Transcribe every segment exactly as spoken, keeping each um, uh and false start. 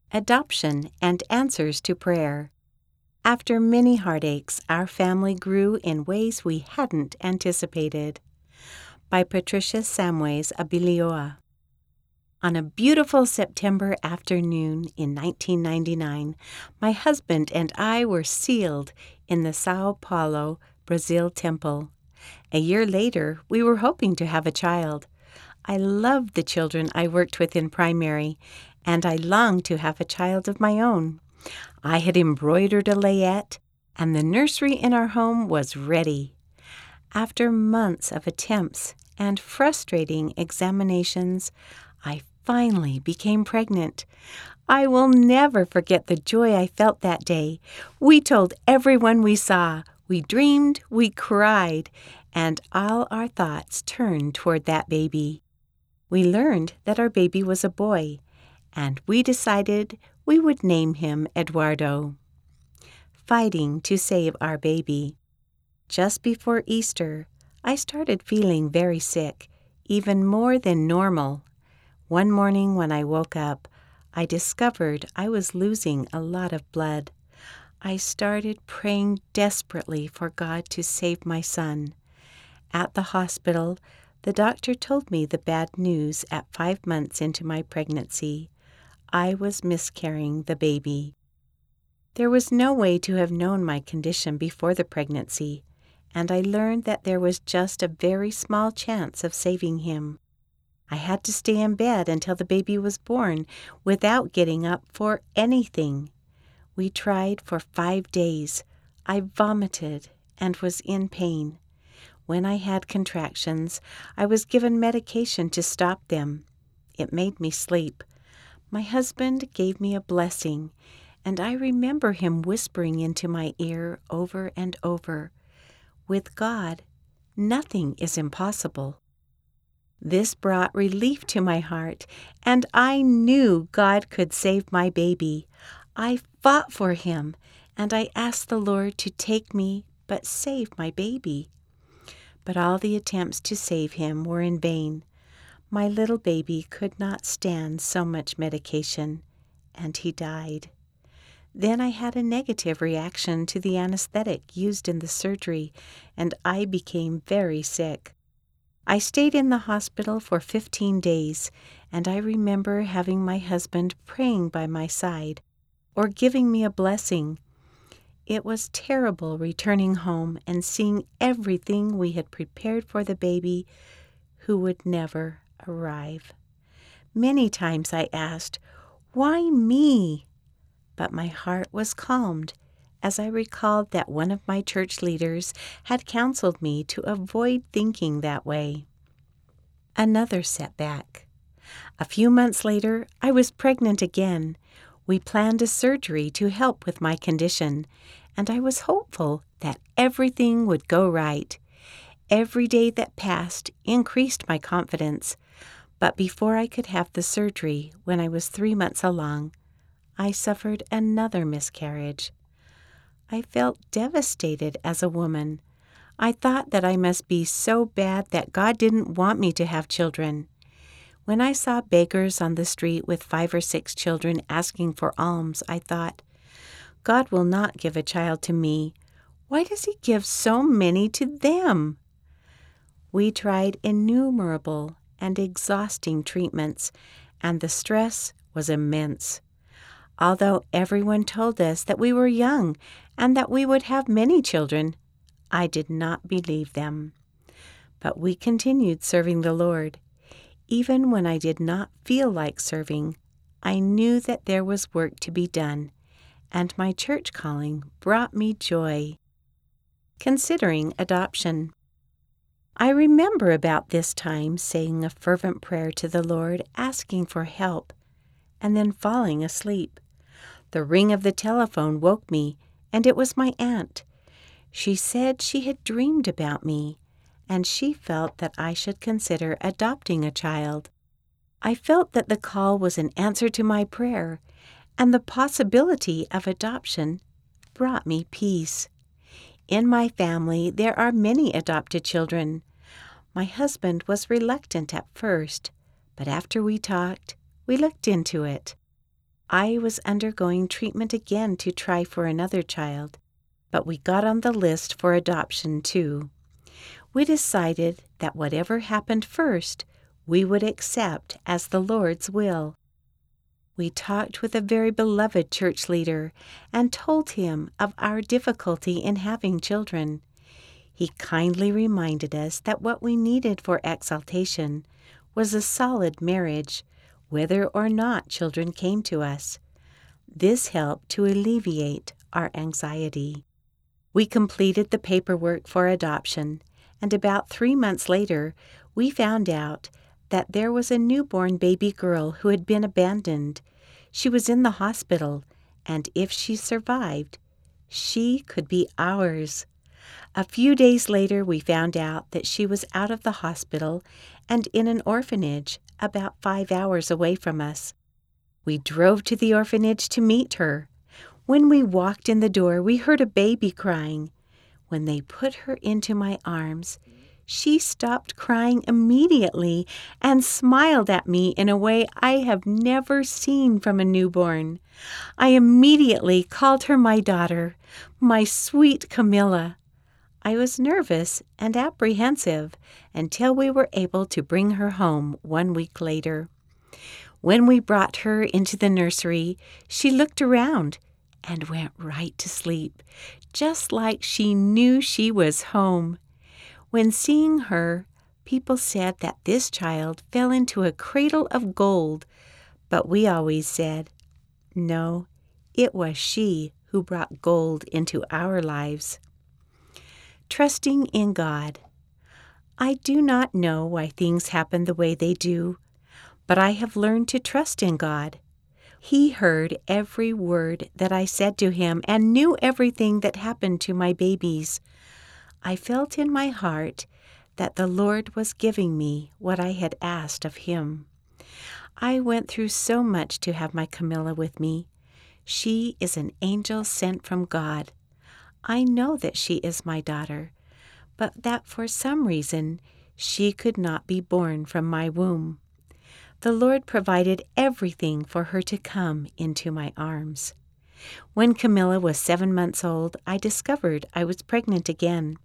Adoption and Answers to Prayer. After many heartaches, our family grew in ways we hadn't anticipated. By Patricia Samways Abilioa. On a beautiful September afternoon in nineteen ninety-nine, my husband and I were sealed in the Sao Paulo, Brazil temple. A year later, we were hoping to have a child. I loved the children I worked with in primary, and I longed to have a child of my own. I had embroidered a layette, and the nursery in our home was ready. After months of attempts and frustrating examinations, I finally became pregnant. I will never forget the joy I felt that day. We told everyone we saw. We dreamed, we cried, and all our thoughts turned toward that baby. We learned that our baby was a boy, and we decided we would name him Eduardo. Fighting to save our baby. Just before Easter, I started feeling very sick, even more than normal. One morning when I woke up, I discovered I was losing a lot of blood. I started praying desperately for God to save my son. At the hospital, the doctor told me the bad news at five months into my pregnancy. I was miscarrying the baby. There was no way to have known my condition before the pregnancy, and I learned that there was just a very small chance of saving him. I had to stay in bed until the baby was born without getting up for anything. We tried for five days. I vomited and was in pain. When I had contractions, I was given medication to stop them. It made me sleep. My husband gave me a blessing, and I remember him whispering into my ear over and over, "With God, nothing is impossible." This brought relief to my heart, and I knew God could save my baby. I fought for him, and I asked the Lord to take me but save my baby. But all the attempts to save him were in vain. My little baby could not stand so much medication, and he died. Then I had a negative reaction to the anesthetic used in the surgery, and I became very sick. I stayed in the hospital for fifteen days, and I remember having my husband praying by my side or giving me a blessing. It was terrible returning home and seeing everything we had prepared for the baby who would never arrive. Many times I asked, "Why me?" But my heart was calmed as I recalled that one of my church leaders had counseled me to avoid thinking that way. Another setback. A few months later, I was pregnant again. We planned a surgery to help with my condition, and I was hopeful that everything would go right. Every day that passed increased my confidence, but before I could have the surgery, when I was three months along, I suffered another miscarriage. I felt devastated as a woman. I thought that I must be so bad that God didn't want me to have children. When I saw beggars on the street with five or six children asking for alms, I thought, God will not give a child to me. Why does he give so many to them? We tried innumerable and exhausting treatments, and the stress was immense. Although everyone told us that we were young and that we would have many children, I did not believe them. But we continued serving the Lord. Even when I did not feel like serving, I knew that there was work to be done, and my church calling brought me joy. Considering adoption. I remember about this time saying a fervent prayer to the Lord, asking for help, and then falling asleep. The ring of the telephone woke me, and it was my aunt. She said she had dreamed about me, and she felt that I should consider adopting a child. I felt that the call was an answer to my prayer, and the possibility of adoption brought me peace. In my family, there are many adopted children. My husband was reluctant at first, but after we talked, we looked into it. I was undergoing treatment again to try for another child, but we got on the list for adoption too. We decided that whatever happened first, we would accept as the Lord's will. We talked with a very beloved church leader and told him of our difficulty in having children. He kindly reminded us that what we needed for exaltation was a solid marriage, whether or not children came to us. This helped to alleviate our anxiety. We completed the paperwork for adoption, and about three months later, we found out that there was a newborn baby girl who had been abandoned. She was in the hospital, and if she survived, she could be ours. A few days later, we found out that she was out of the hospital and in an orphanage about five hours away from us. We drove to the orphanage to meet her. When we walked in the door, we heard a baby crying. When they put her into my arms, she stopped crying immediately and smiled at me in a way I have never seen from a newborn. I immediately called her my daughter, my sweet Camilla. I was nervous and apprehensive until we were able to bring her home one week later. When we brought her into the nursery, she looked around and went right to sleep, just like she knew she was home. When seeing her, people said that this child fell into a cradle of gold, but we always said, no, it was she who brought gold into our lives. Trusting in God. I do not know why things happen the way they do, but I have learned to trust in God. He heard every word that I said to him and knew everything that happened to my babies. I felt in my heart that the Lord was giving me what I had asked of him. I went through so much to have my Camilla with me. She is an angel sent from God. I know that she is my daughter, but that for some reason she could not be born from my womb. The Lord provided everything for her to come into my arms. When Camilla was seven months old, I discovered I was pregnant again.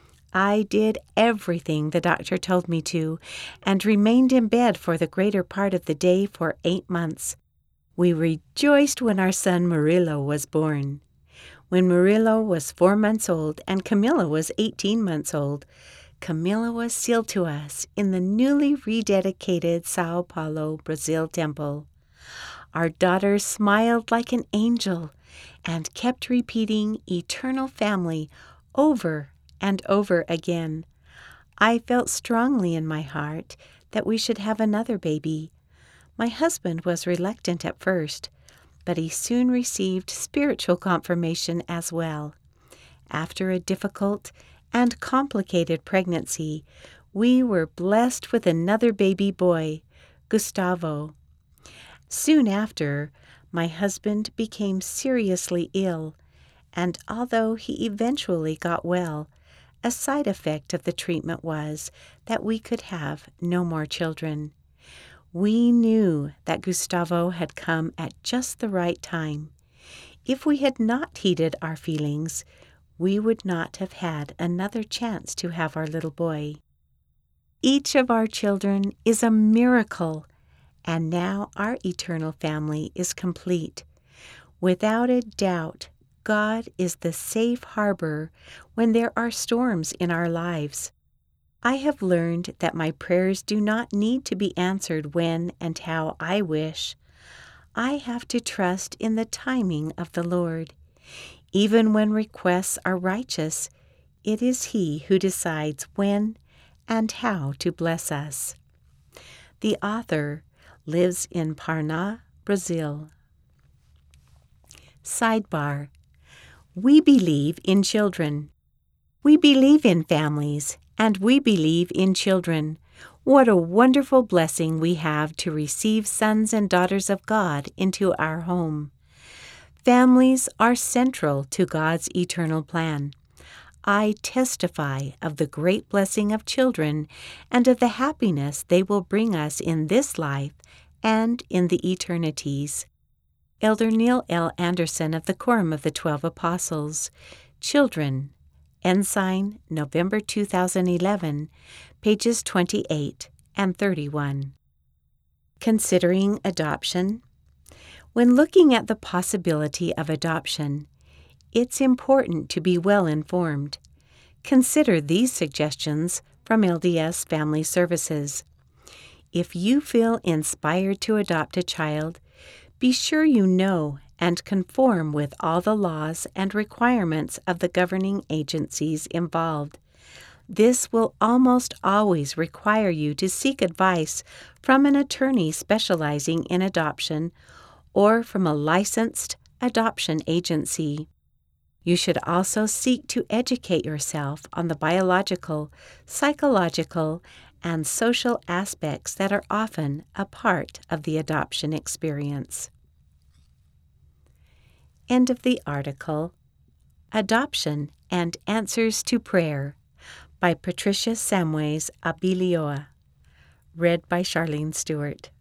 I did everything the doctor told me to and remained in bed for the greater part of the day for eight months. We rejoiced when our son Murillo was born. When Murillo was four months old and Camilla was eighteen months old, Camilla was sealed to us in the newly rededicated Sao Paulo, Brazil temple. Our daughter smiled like an angel and kept repeating eternal family over and over again. I felt strongly in my heart that we should have another baby. My husband was reluctant at first, but he soon received spiritual confirmation as well. After a difficult and complicated pregnancy, we were blessed with another baby boy, Gustavo. Soon after, my husband became seriously ill, and although he eventually got well, a side effect of the treatment was that we could have no more children. We knew that Gustavo had come at just the right time. If we had not heeded our feelings, we would not have had another chance to have our little boy. Each of our children is a miracle, and now our eternal family is complete. Without a doubt, God is the safe harbor when there are storms in our lives. I have learned that my prayers do not need to be answered when and how I wish. I have to trust in the timing of the Lord. Even when requests are righteous, it is He who decides when and how to bless us. The author lives in Paraná, Brazil. Sidebar: we believe in children. We believe in families, and we believe in children. What a wonderful blessing we have to receive sons and daughters of God into our home. Families are central to God's eternal plan. I testify of the great blessing of children and of the happiness they will bring us in this life and in the eternities. Elder Neil L. Anderson of the Quorum of the Twelve Apostles. Children. Ensign, November two thousand eleven, pages twenty-eight and thirty-one. Considering adoption. When looking at the possibility of adoption, it's important to be well informed. Consider these suggestions from L D S Family Services. If you feel inspired to adopt a child, be sure you know and conform with all the laws and requirements of the governing agencies involved. This will almost always require you to seek advice from an attorney specializing in adoption or from a licensed adoption agency. You should also seek to educate yourself on the biological, psychological, and social aspects that are often a part of the adoption experience. End of the article. Adoption and Answers to Prayer by Patricia Samways Abilioa. Read by Charlene Stewart.